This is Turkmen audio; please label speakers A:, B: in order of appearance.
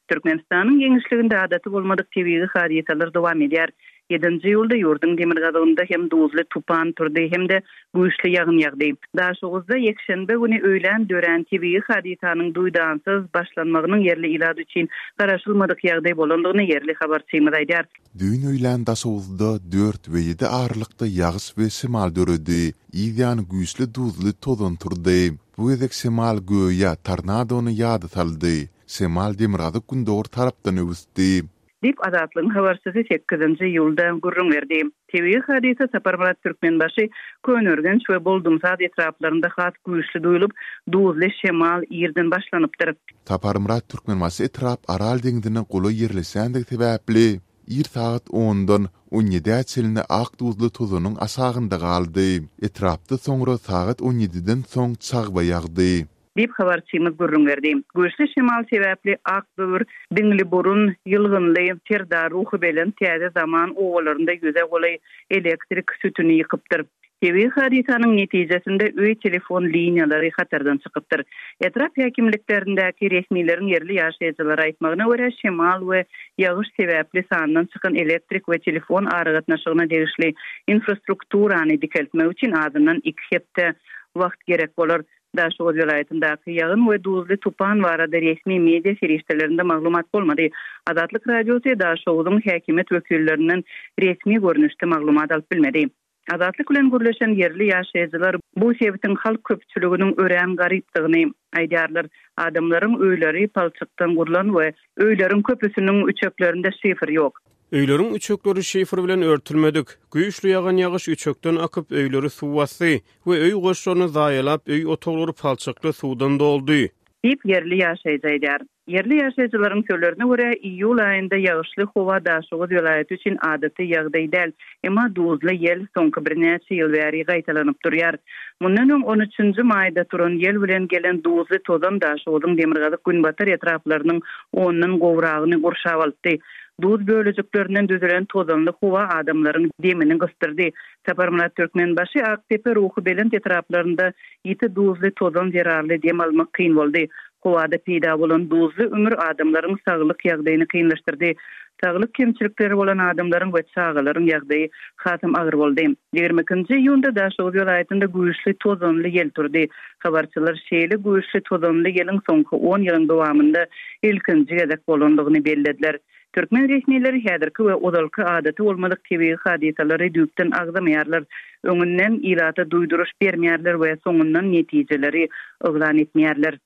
A: Türkmenistan'ın genişliginde adatı bolmadyk tebiği hadisalar dowam edýär. 7-nji ýylda ýurdun demirgazygynda hem duzly tupan turdy hem de güýçli ýagyn ýagdy. Daşuguzda ýekşenbe güni öýlen dören tebiği hadisanyň duýdansyz başlanmagynyň yerli ilady üçin garaşylmadyk ýagdaý bolandygyny yerli habarçymyz aýdýar.
B: Düýn öýlen daşuguzda 4 we 7 aralykda ýagyş we semal döredi. Ýa-ni güýçli duzly tozan turdy. Bu edek semal göýe tornadony ýady saldy. Semal demirgazyk gündor tarapdan öwüsdi.
A: Dip Azatlyň habarçysy 8-nji ýylda gurrun berdi. Tebiği hadisa Saparmurat Türkmenbaşy Könörgen we Boldumsat etraplarynda has güýçli duýulyp, duzly şemal ýerden başlanypdyr.
B: Saparmurat Türkmenbaşy etrap Aral deňdine goly ýerleşendigi sebäpli saat 10-dan 17 çeline ak duzly tozanyň asagynda galdy. Etrapda soňra saat 17-den soň çagba ýagdy.
A: Dip habarçymyz gurrun berdi. Güýçli şemal sebäpli Akböwür, Diňli burun, ýylgynly, terda ruhy bilen täze zaman owalarynda ýüze golay elektrik sütüni ýykypdyr. Tebiği hadisanyň netijesinde öý telefon liniýalary hatardan çykypdyr. Etrap häkimliklerindäki resmiýlerin yerli ýaşaýjylary aýtmagyna görä şemal we ýagyş sebäpli sandan çykan elektrik we telefon aragatnaşygyna degişli infrastrukturany dikeltmek üçin azyndan 2 hepde wagt gerek bolar. Daşuguz vilayetindäki ýagyn we duzly tupan barada resmi media serişdelerinde maglumat bolmady. Azatlyk radiosy Daşuguzyň häkimet wekillerinden resmi görnüşde maglumat alyp bilmedi. Azatlyk bilen gürleşen yerli ýaşaýjylar bu sebäpden halk köpçüliginiň ören garypdygyny aýdýarlar. Adamlaryň öýleri palçykdan gurulan we öýleriň köpüsiniň üçeklerinde şifr ýok.
C: Öýleriň üçekleri şifr bilen örtülmedik. Güýçli ýagan ýagyş üçekden akyp öýleri suw basdy we öý goşgyny zaýalap öý otaglary palçykly suwdan doldy.
A: Dip yerli ýaşaýjylar. Yerli ýaşaýjylaryň sözlerine görä iýul aýynda ýagyşly howa Daşuguz vilayeti üçin adaty ýagdaý däl, emma duzly ýel soňky bir näçe ýyl bäri gaýtalanyp durýar. Mundan 13-nji maýda turan ýel bilen gelen duzly tozan Daşuguzyň demirgazyk günbatar etraplarynyň ondan gowragyny gurşap aldy. Duz bölejikleriniň düzülen tozanly howa adamlaryň demini gystyrdy. Saparmurat Türkmenbaşy Aktepe ruhy bilen etraplarynda ýeti duzly tozan zerarly dem almak kyn boldy. Howada peýda bolan duzly ömür adamlaryň saglyk ýagdaýyny kynlaşdyrdy. Saglyk kemçilikleri bolan adamlaryň we çağalaryň ýagdaýy hasam agyr boldy. 20-nji ýylda Daşuguz vilayetinde güýçli tozanly ýel turdy. Habarçylar şeýle güýçli tozanly ýeliň soňky 10 ýylyň dowamında ilkinji gezek bolandygyny bellädiler. Türkmen resmiýetleri häzirki we uzalky adaty bolmadyk tebiği hadisalary düýpden agzamaýarlar. Öňünden ilata duýduruş bermeýärler we soňundan netijeleri oglan etmeýärler.